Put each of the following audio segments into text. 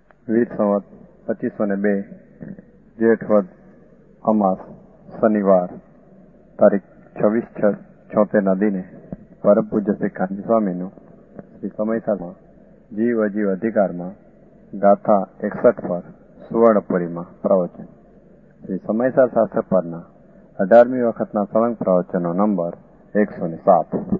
વીર સંવત 2502 જેઠ વદ અમાસ શનિવાર તારીખ 26/6/74 દિને પરમ પૂજ્ય શ્રી કાનજી સ્વામીનું શ્રી સમયસારમાં જીવ અજીવ અધિકારમાં ગાથા 61 પર સુવર્ણપુરીમાં પ્રવચન. શ્રી સમયસાર શાસ્ત્ર પરના 18મી વખતના સળંગ પ્રવચનનો નંબર 107.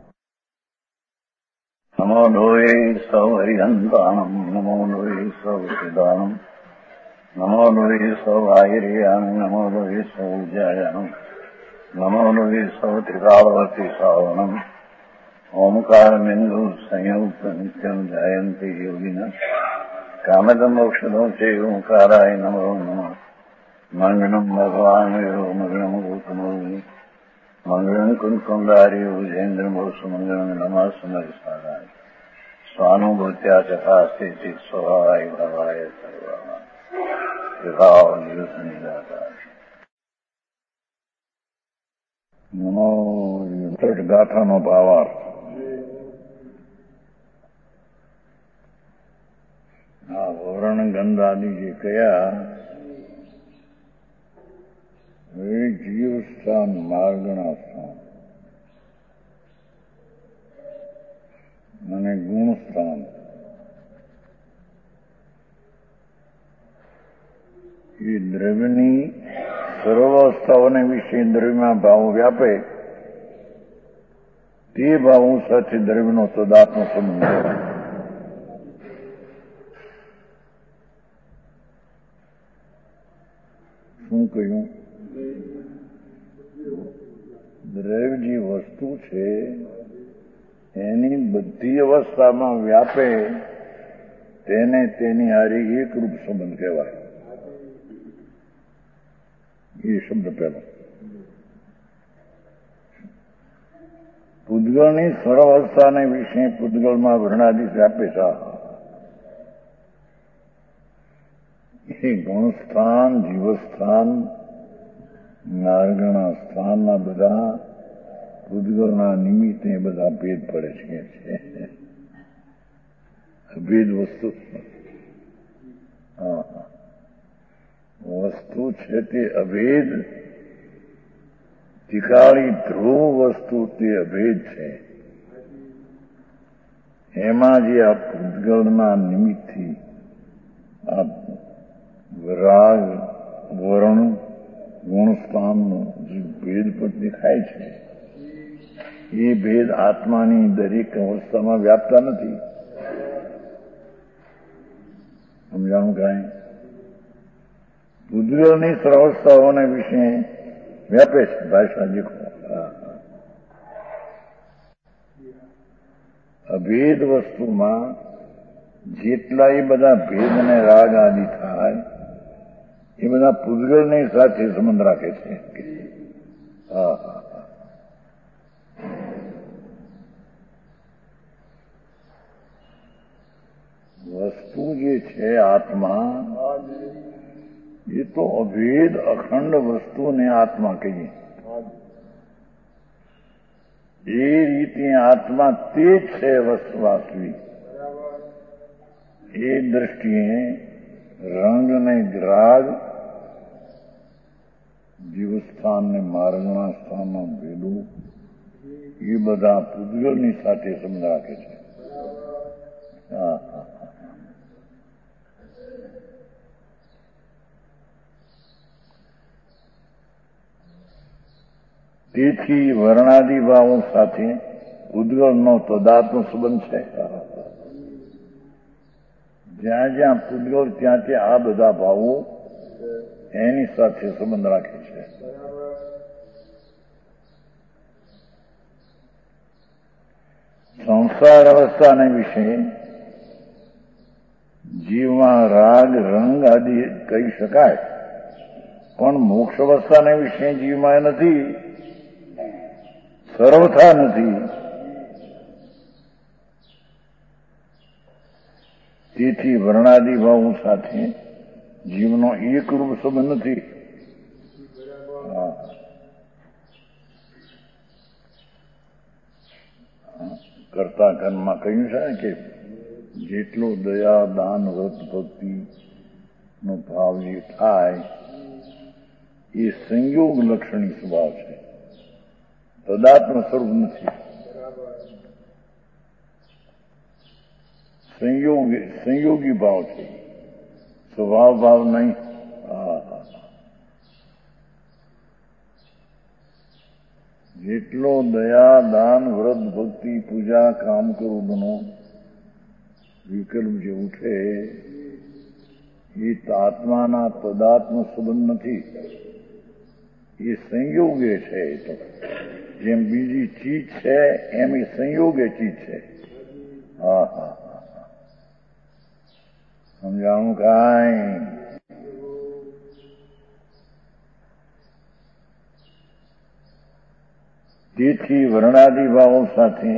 નમો લોહે સૌ હરિહંતાણમ નમો લોહે સૌ સિદાનમ નમો લોહે સૌ આયર્યાણમ નમો લોહે સૌ જયાણમ નમો લોહે સૌ ત્રિકાળવતી સાવણમ ઓમકાર બિંદુ સંયુક્ત નિત્યમ જયંતિ યોગિના કામદમોક્ષદો છે ઓંકારાય નમો નમઃ. મંગળમ ભગવાન વિરો મંગળમ ગૌતમોની મંગળમ કુંકુંડારી ઉજેન્દ્રમો સુમંગળમ નમઃ સમરસારાય સ્વાનુભૂત્યા ચકાસ્તે ચિત સ્વભાવાય ભવાય સર્વા વિભાવ નિદાતા. નમો ગાથાનો ભાવાર્થ. આ વર્ણ ગંધ આદિ જે કયા એ જીવ સ્થાન માર્ગના સ્થાન અને ગુણ સ્થાન એ દ્રવ્યની સર્વાવસ્થાઓને વિશે દ્રવ્યમાં ભાવ વ્યાપે તે ભાવો સાથે દ્રવ્યનો તદાત્મ સંબંધ કહેવાય. શું કહ્યું? દ્રવ્ય જે વસ્તુ છે એની બધી અવસ્થામાં વ્યાપે તેને તેની હારી એકરૂપ સંબંધ કહેવાય. એ શબ્દ પહેલો. પૂતગળની સર્વાવસ્થાને વિશે પૂતગળમાં વર્ણાદિ વ્યાપે છે. એ ગુણસ્થાન જીવસ્થાન નારગણા સ્થાનના બધા પૂતગળના નિમિત્તે બધા ભેદ પડે છે. અભેદ વસ્તુ વસ્તુ છે તે અભેદ, તિકાળી ધ્રુવ વસ્તુ તે અભેદ છે. એમાં જે આ પૂતગળના નિમિત્તથી આ રાગ વર્ણ ગુણસ્થાનનો જે ભેદ પણ દેખાય છે એ ભેદ આત્માની દરેક અવસ્થામાં વ્યાપતા નથી. સમજાણું કાંઈ? પૂતગળની સર્વાવસ્થાઓને વિશે વ્યાપે છે. ભાષા દેખો. અભેદ વસ્તુમાં જેટલા એ બધા ભેદ અને રાગ આદિ થાય એ બધા પૂતગળની સાથે સંબંધ રાખે છે. વસ્તુ જે છે આત્મા એ તો અભેદ અખંડ વસ્તુને આત્મા કહીએ. એ રીતે આત્મા તે જ છે વાસ્તવિક. એ દ્રષ્ટિએ રંગ ને રાગ જીવસ્થાન ને માર્ગના સ્થાનના ભેદો એ બધા પૂતગળની સાથે સંબંધ રાખે છે. તેથી વર્ણાદિ ભાવો સાથે પૂતગળનો તદાત્મ સંબંધ છે. જ્યાં જ્યાં પૂતગળ ત્યાં ત્યાં આ બધા ભાવો એની સાથે સંબંધ રાખે છે. સંસાર અવસ્થાને વિશે જીવમાં રાગ રંગ આદિ કહી શકાય, પણ મોક્ષ અવસ્થાને વિશે જીવમાં નથી, સર્વથા નથી. તેથી વર્ણાદિ ભાવો સાથે જીવનો એકરૂપ સંબંધ નથી. કર્તા કર્મમાં કહ્યું છે કે જેટલો દયા દાન વ્રત ભક્તિ નો ભાવ જે થાય એ સંયોગ લક્ષણી સ્વભાવ છે, તદાત્મ સ્વરૂપ નથી. સંયોગી ભાવ છે, સ્વભાવ ભાવ નહીં. જેટલો દયા દાન વ્રત ભક્તિ પૂજા કામ કરવું વિકલ્પ જે ઉઠે એ આત્માના તદાત્મ સંબંધ નથી, એ સંયોગે છે. એ તો જેમ બીજી ચીજ છે એમ એ સંયોગે ચીજ છે. હા હા સમજાણું કાંઈ? તેથી વર્ણાદિ ભાવો સાથે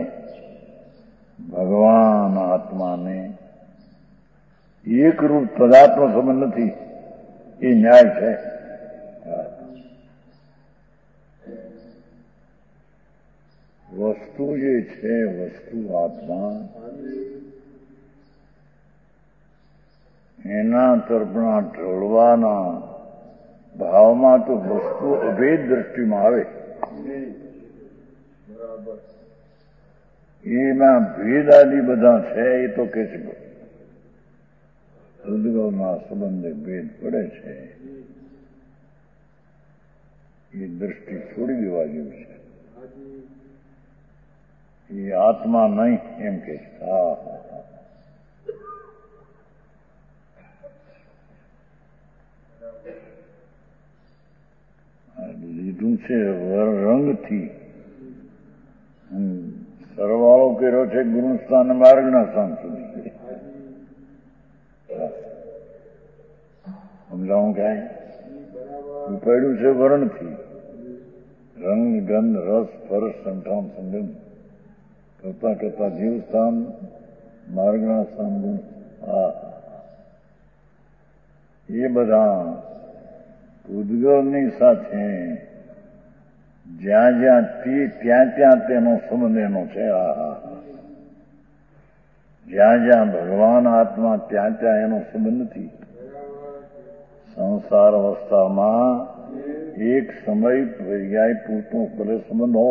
ભગવાન આત્માને એકરૂપ પદાર્થનો સંબંધ નથી, એ ન્યાય છે. વસ્તુ જે છે, વસ્તુ આત્મા, એના તરફના ઢળવાના ભાવમાં તો વસ્તુ અભેદ દ્રષ્ટિમાં આવે, એમાં ભેદ આદિ બધા છે. એ તો કે છે સદગુણના સંબંધે ભેદ પડે છે, એ દ્રષ્ટિ છોડી દેવા જેવું છે. એ આત્મા નહીં એમ કે છે. હા લીધું છે રંગથી, સરવાળો કર્યો છે ગુરુસ્થાન માર્ગના સ્થાન સુધી. સમજાવું કાંઈ? ઉપાડ્યું છે વર્ણથી, રંગ ગંધ રસ સ્પર્શ સંઠાન સંગમ કરતા કરતા જીવસ્થાન માર્ગના સ્થાન ગુણ. એ બધા ઉદ્ગલની સાથે જ્યાં જ્યાં ત્યાં ત્યાં તેનો સંબંધ એનો છે. જ્યાં જ્યાં ભગવાન આત્મા ત્યાં ત્યાં એનો સંબંધ નથી. સંસાર અવસ્થામાં એક સમય પર્યાય પૂરતો ભલે સંબંધ હો,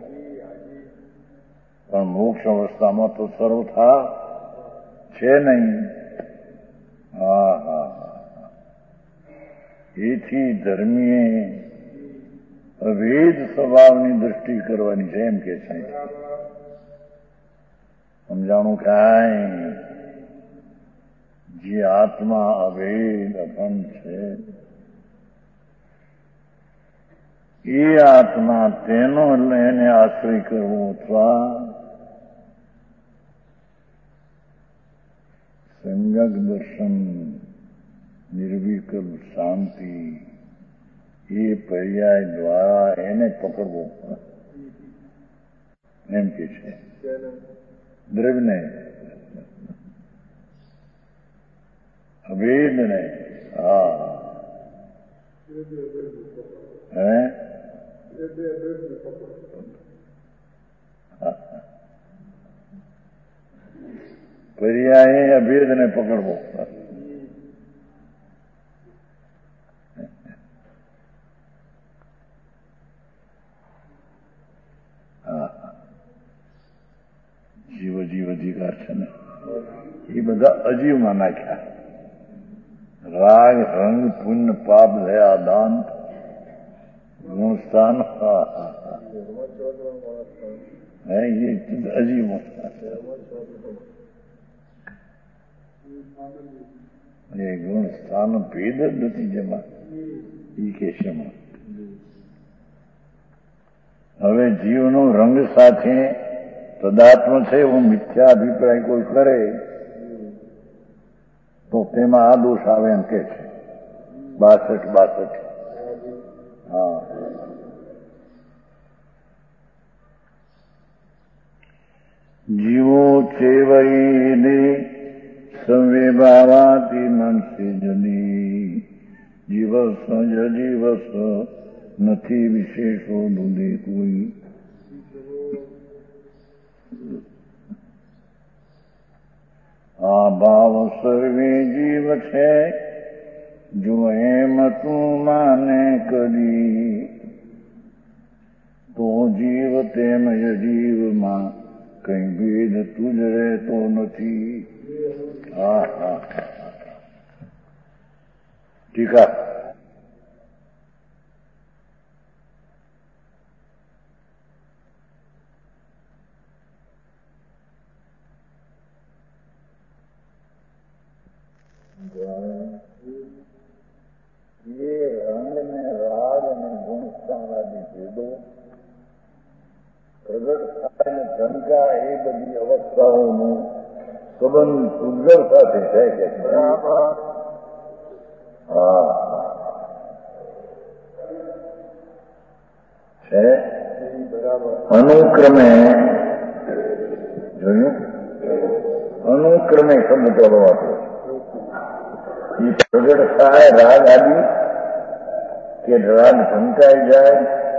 પણ મોક્ષ અવસ્થામાં તો સર્વથા છે નહીં. એથી ધર્મીએ અભેદ સ્વભાવની દ્રષ્ટિ કરવાની છે એમ કે છે. સમજાણું કાંઈ? જે આત્મા અભેદ અખંડ છે એ આત્મા તેનો એને આશ્રય કરવો અથવા સંજ્ઞક દર્શન નિર્વિકલ્પ શાંતિ એ પર્યાય દ્વારા એને પકડવો એમ કે છે. દ્રવ્યને અભેદને. હે પર્યાય અભેદને પકડવો. જીવ અધિકાર છે ને એ બધા અજીવમાં નાખ્યા. રાગ રંગ પુણ્ય પાપ દયા દાન ગુણસ્થાન અજીવ. એ ગુણસ્થાન ભેદ જ નથી જેમાં એ કેશમાં. હવે જીવનો રંગ સાથે તદાત્મ છે એવો મિથ્યા અભિપ્રાય કોઈ કરે તો તેમાં આ દોષ આવે એમ કે છે. 62. હા જીવો ચેવૈને સંવેભાવાતી મનસે જની જીવસ જીવસ નથી વિશેષો દુદે કોઈ. ભાવ સર્વે જીવ છે, જો એમ તું માને કરી, તો જીવ તેમ જીવમાં કઈ ભેદ તુજ રહેતો નથી. હા હા ઠીકા. ये रंग में राग અને ગુણસ્થાનાદિ ભેદો પ્રગટ થાય અને શંકા એ બધી અવસ્થાઓનું સંબંધ ઉદ્ગર સાથે છે કે હા છે અનુક્રમે જોયું અનુક્રમે શબ્દ બોલવાતો એ પ્રગટ થાય રાગ આદિ કે રાગ ઢંકાઈ જાય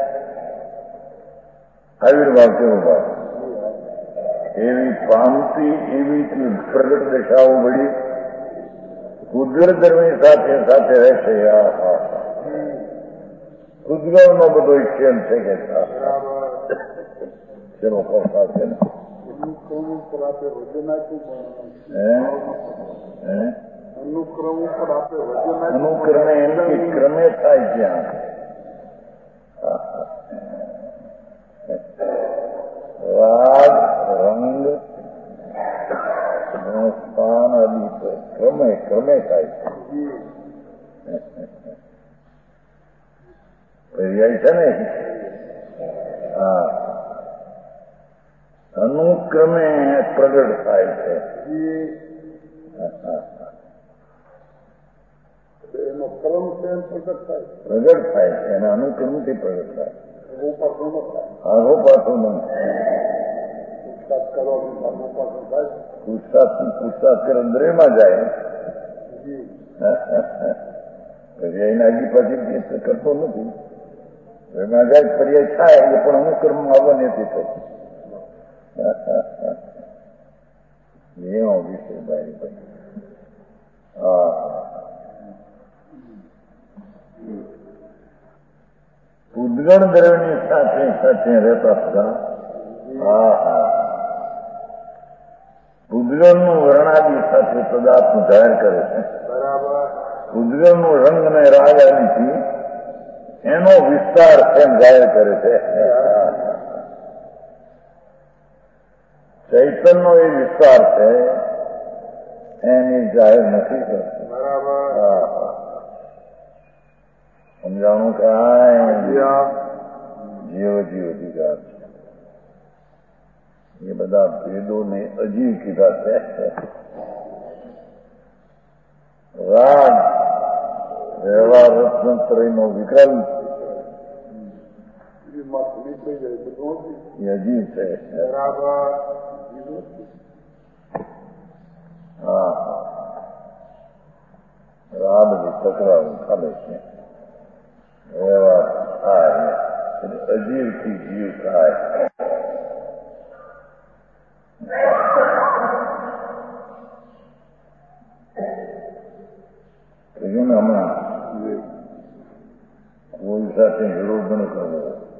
આવિર્ભાવ કેવો ભાવ એવી પામતી એવી પ્રગટ દશાઓ વળી ઉદ્ગરધર્મી સાથે સાથે રહેશે. ઉદ્ગરનો બધો ક્ષેમ છે કે ચલો સાથે અનુક્રમે એમ કે ક્રમે થાય ત્યાં રાગ રંગ સ્થાન આદિ ક્રમે ક્રમે થાય છે. પર્યાય છે ને. હા અનુક્રમે પ્રગટ થાય છે. એનો ક્રમ છે પ્રગટ થાય છે એના અનુક્રમથી પ્રગટ થાય. આરોપાતું પૂછતાછ કરે અંદરેમાં જાય પછી એના આગી પાછી કરતો નથી. એમાં જાય પર્યાય થાય એ પણ અનુક્રમમાં આવવા નથી થતું. એવો વિષય ભાઈ. હા ઉદ્ગણ દ્રવ્યની સાથે સાથે રહેતા હતા. હા હા ઉદ્ગણનું વર્ણાદિ સાથે પદાર્થનું જાહેર કરે છે. ઉદ્ગણનું રંગ અને રાગ આદિથી એનો વિસ્તાર એમ જાહેર કરે છે. ચૈતનનો એ વિસ્તાર છે એની જાહેર નથી કરતું. સમજાણું કાંઈ જીવ અધિકાર છે. એ બધા ભેદોને અજીવ કીધા છે. રાગ વ્યવહાર રત્નત્રયનો વિકલ્પ એ અજીવ છે. હા રાગ તકરાર ખાલે છે. વ્યવહાર થાય અજીવથી જીવ થાય. હમણાં કોઈ સાથે વિરોધ ન કરવો.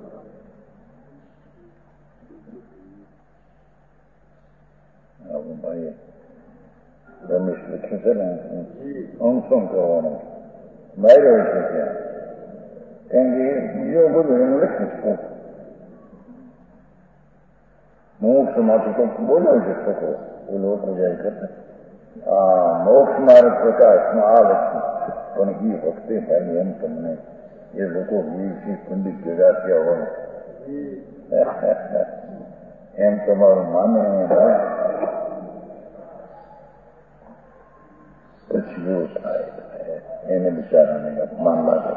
ભાઈ રમેશ લખ્યું છે ને અંશમ કરવાનો બહાર હોય છે ત્યાં. કારણ કે બીજો બધું એનું લખ્યું છે. મોક્ષમાંથી તો બોલ્યો છે છોકરો એ લોકો જાય કરતા મોક્ષ માર્ગ પ્રકાશમાં આ લખ્યું પણ એ વખતે ભાઈ એમ તમને એ લોકો પંડિત ભેગા થયા હોય એમ તમારું માને પછી એવું થાય એને બિચારાને અપમાન લાગે.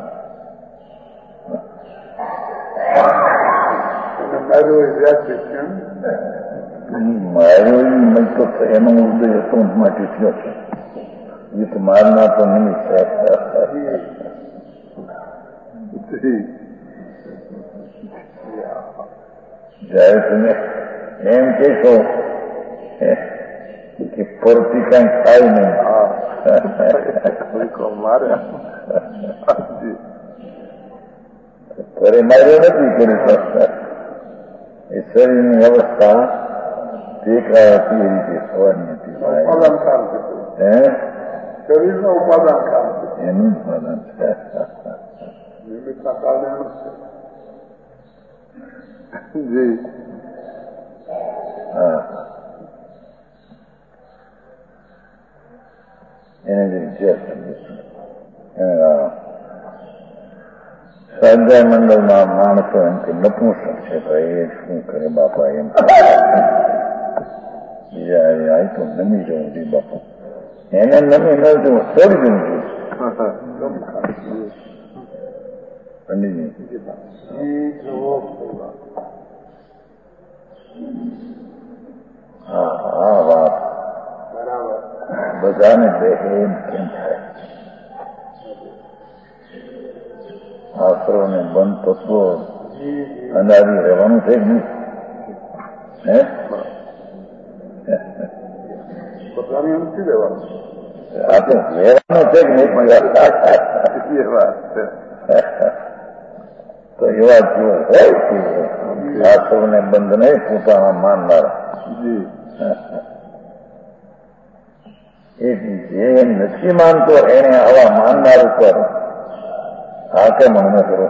મારો મલકત એનો ઉદય હતો માટે થયો છે. એ તો મારના તો નિમિત્ત જયારે તમે એમ કહેશો કે પરથી કઈ થાય નહીં. મારે ઘરે માર્યો નથી કરી શકતા. એ શરીરની અવસ્થા દેખાય હતી એ રીતે થવાની હતી. શરીરનો ઉપાદાન કામ એનું ઉપાદાન છે. નિમિત્તના કારણે જી હા એને જે સ્વાધ્યાય મંડળમાં માણસો એમ કે નપુંસક છે તો એ શું કરે બાપા એમ બીજા આ તો નમી જવું જોઈએ બાપા. એને નમી ન જવું સર જવું જોઈએ. પંડિતજી હા હા વાત બધાને દેખે એમ કેમ થાય. આશરો ને બંધ તત્વો અનાદી રહેવાનું છે જ નહીં. બધાને એમ શું લેવાનું આ તો રહેવાનું છે જ નહીં. એ વાત છે. તો એવા જીવો હોય આશરો ને બંધ નહીં પોતાના માનનારા. એ જે નથી માનતો એને આવા માનનાર ઉપર હા કેમ મને કરો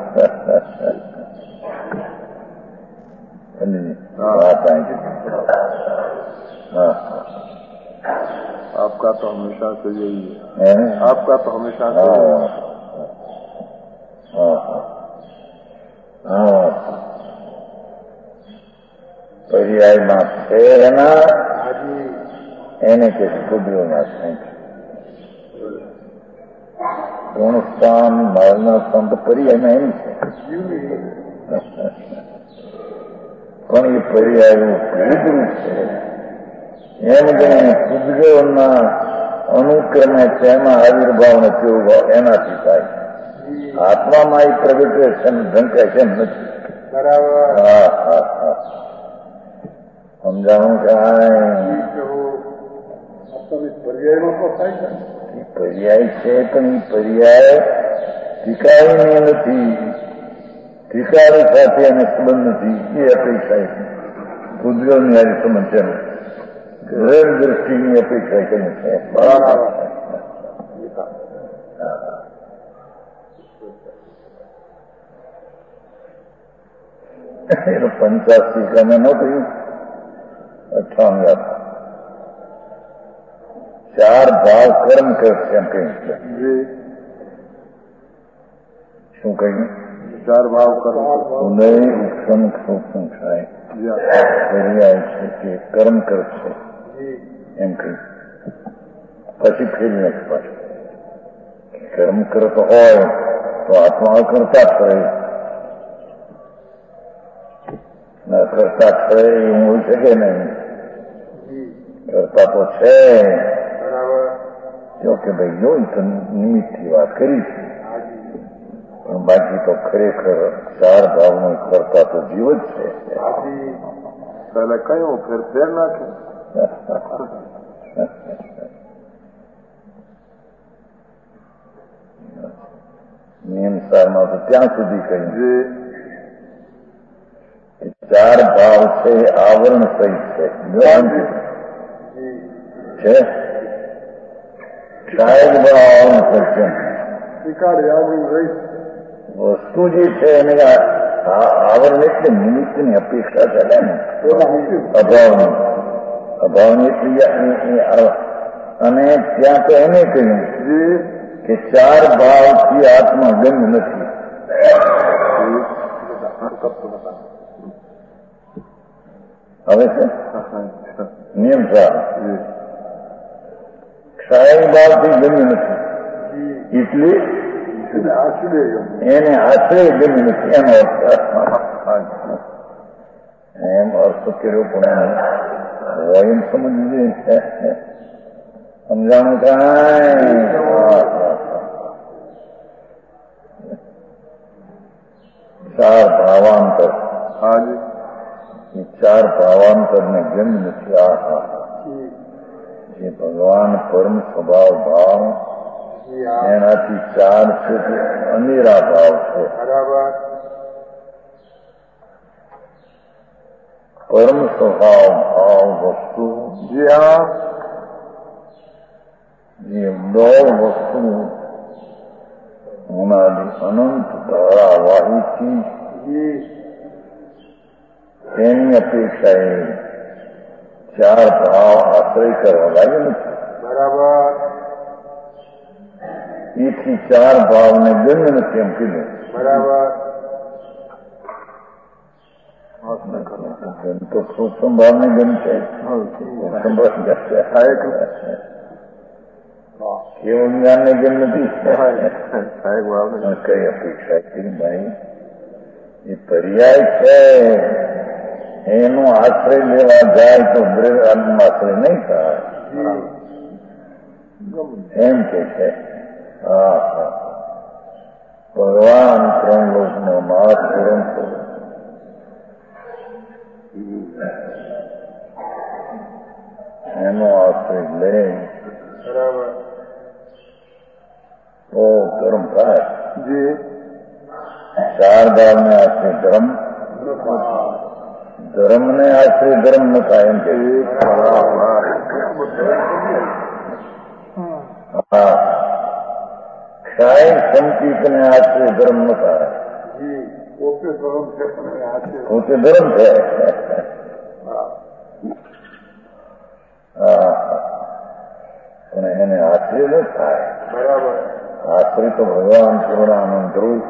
વાત आपका तो हमेशा से यही है. आपका तो हमेशा से પર્યાયમાં છે એના એને કે કુદરતના સંત ગુણસ્થાન મારના સંત પર્યાયમાં એમ છે. પણ એ પર્યાયનું ભેદરૂપ છે. એમ ગણીને કુદરતના અનુક્રમે તેમાં આવિર્ભાવ ને તેવું એનાથી થાય. આત્મામાં એ પ્રગટે છે ઢંકાય છે નથી. બરાબર. હા હા હા સમજાવું કાંઈ પર્યાયમાં તો થાય છે. પર્યાય છે પણ એ પર્યાય ટીકાવીને નથી. ટીકાવી સાથે એને સંબંધ નથી. એ અપેક્ષા કુદરતની આજે સંબંધ છે. ઘર દ્રષ્ટિની અપેક્ષા કરી છે. એનું 85 ગમે ન થયું 58 ચાર ભાવ કર્મ કરશે એમ કહ્યું છે. શું કહ્યું? ચાર ભાવ કર્મ ઉદય ઉત્સમ સૂક્ષ્મ થાય પર્યાય છે કે કર્મ કરશે એમ કહ્યું. પછી ફેરી નથી પાછું. કર્મ કરતો હોય તો આત્મા કરતા જ રહે. કરતા છે એ હોઈ શકે નહીં. કરતા તો છે. જો કે ભાઈ જો તો નિમિત્તની વાત કરી છે પણ બાકી તો ખરેખર ચાર ભાવનો કરતા તો જીવ જ છે. પહેલા કયો ફેર નાખે. નિયમ સારમાં તો ત્યાં સુધી કહ્યું ચાર ભાવ છે આવરણ સહિત છે. શાયદ આવરણ સહિત વસ્તુ જે છે એને આવરણ એટલે નિમિત્તની અપેક્ષા ચાલે ને અભાવની એટલી અને ત્યાં તો એને કહ્યું કે ચાર ભાવથી આત્મા ગંધ નથી. હવે છે નિયમ સારો ક્ષાય ભાવથી ગમ્યું નથી એટલે એને આશ્રય ગમ્યું નથી એનો એમ અર્થ કર્યો પણ એમ સમજવું સમજાણું કાંઈ ચાર ભાવાંતર ચાર ભાવાંતર ને ગમ નથી. એ ભગવાન પરમ સ્વભાવ ભાવ એનાથી 4 છે તે અનેરા ભાવ છે. બરાબર. પરમ સ્વભાવ ભાવ વસ્તુ જી હા. જે 9 વસ્તુ હોનારી અનંત ધારાવાહી ચીજ જી. એની અપેક્ષાએ 4 ભાવ આશ્રય કરવા લાગે નથી. બરાબર. એથી 4 ભાવને ગંધ નથી એમ કીધું. બરાબર. ગંધ તો સૂક્ષ્મ ભાવની ગંધ છે. સૂક્ષ્મ ભાવ કેવું જ્ઞાનની ગંધ નથી. કઈ અપેક્ષા કરી ભાઈ? એ પર્યાય છે. એનો આશ્રય લેવા જાય તો આશ્રય નહીં થાય એમ કે છે. ભગવાન 3 લોકનો નાથ પૂરણ એનો આશ્રય લે બરાબર. તો ધર્મ થાય. જી. 4 ભાવને આશ્રય ધર્મ, ધર્મને આશ્રય ધર્મ ન થાય એમ કે. હા, ક્ષાય સંકીર્તને આશ્રય ધર્મ ન થાય. પોતે ધર્મ છે પણ પોતે ધર્મ છે. હા, પણ એને આશ્રય ન થાય. બરાબર. આશ્રય તો ભગવાન પૂર્ણાનંદ ધ્રુવ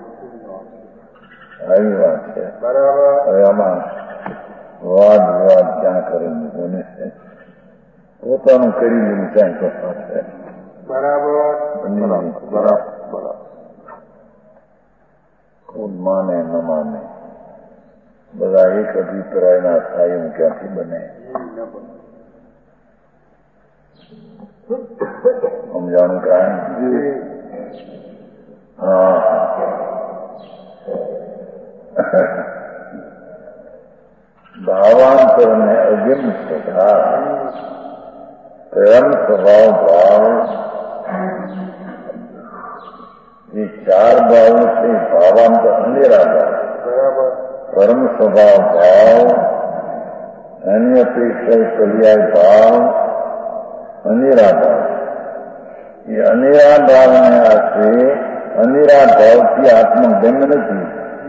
આવી વાત છે. બરાબર. હવે આમાં વાદ વિવાદ ક્યાં કરી મૂકવું છે? પોતાનું કરી લીધું ક્યાંય તો છે. બરાબર. બરાબર. કોઈ માને ન માને બધા એક અભિપ્રાયના થાય એમ ક્યાંથી બને? સમજાણું કાંઈ? હા. ભાવાંતરને અગમ સ્વભાવ પ્રેમ સ્વભાવ ભાવ એ 4 ભાવ છે. ભાવાંતર અનેરા ભાવ. બરાબર. પરમ સ્વભાવ ભાવ, અન્ય અપેક્ષા પર્યાય ભાવ, અનેરા ભાવ. એ અનેરા ભાવને આશ્રય અનેરા ભાવથી આત્મગમ્ય નથી.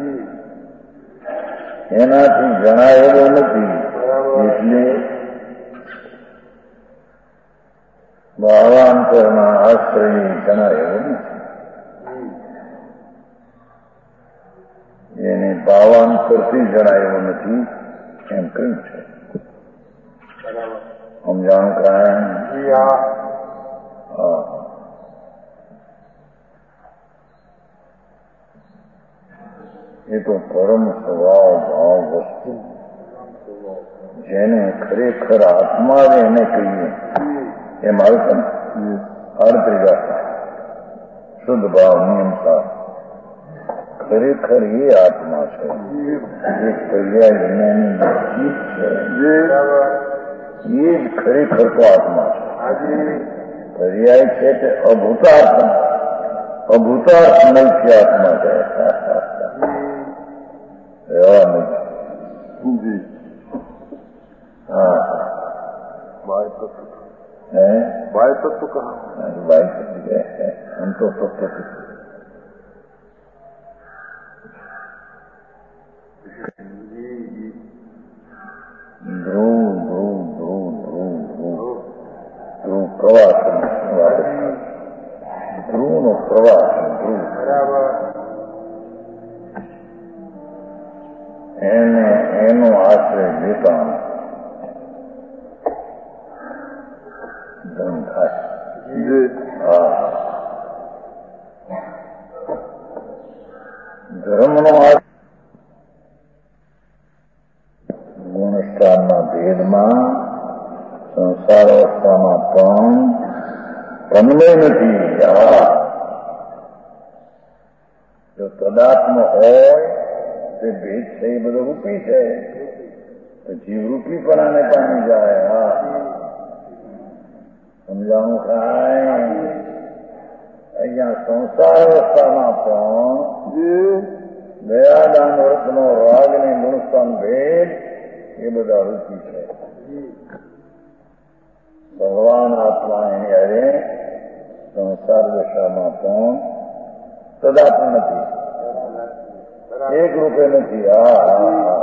એનાથી જણાયેલો નથી. એટલે ભાવાંતરના આશ્રય જણાયેલો નથી. એને ભાવાંતરથી જણાયેલો નથી એમ કહ્યું છે. સમજાણું કાંઈ? હા. એ તો પરમ સ્વભાવ ભાવ વસ્તુ જેને ખરેખર આત્મા એને કહીએ એમ આવશે ને. અર્ધ્રિગા શુદ્ધ ભાવ નિયમતા ખરેખર એ આત્મા છે. એક પર્યાય વિજ્ઞાની ચીજ છે. એ જ ખરેખર તો આત્મા છે. પર્યાય છે તે અભૂતાત્મા, અભૂતાર્થ નૈક્ય આત્મા છે. એવા નથી. હા. बाय तत्व कहा? बाय तत्व है, हम तो तत्व ध्रुव ध्रुव ध्रुव ध्रुव ध्रुव ध्रुव प्रवास ध्रुव नो प्रवास ध्रुव बराबर. એનો આશ્રય લેતા ધન થાય. હા, ધર્મનો ગુણસ્થાનના ભેદમાં સંસાર અવસ્થામાં પણ તન્મય નથી. જો તદાત્મ હોય તે ભેદ છે એ બધો રૂપી છે. જીવ રૂપીપણાને પામી જાય. હા, સમજાવું ખાય અહીંયા સંસાર અવસ્થામાં પણ દયાદાન વ્રતનો રાગ ને ગુણસ્થાન ભેદ એ બધા રૂચિ છે. ભગવાન આત્મા એની અરે સંસાર દશામાં પણ સદા પણ નથી, એક રૂપે નથી. હા